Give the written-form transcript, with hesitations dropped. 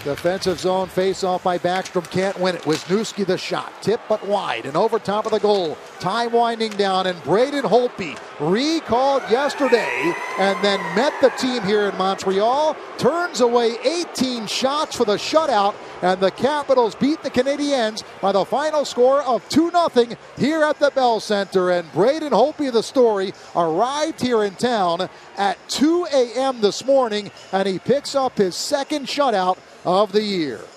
Defensive zone face-off by Backstrom. Can't win it. Wisniewski the shot. Tip but wide and over top of the goal. Time winding down, and Braden Holtby recalled yesterday and then met the team here in Montreal. Turns away 18 shots for the shutout, and the Capitals beat the Canadiens by the final score of 2-0 here at the Bell Center. And Braden Holtby, the story, arrived here in town at 2 a.m. this morning, and he picks up his second shutout of the year.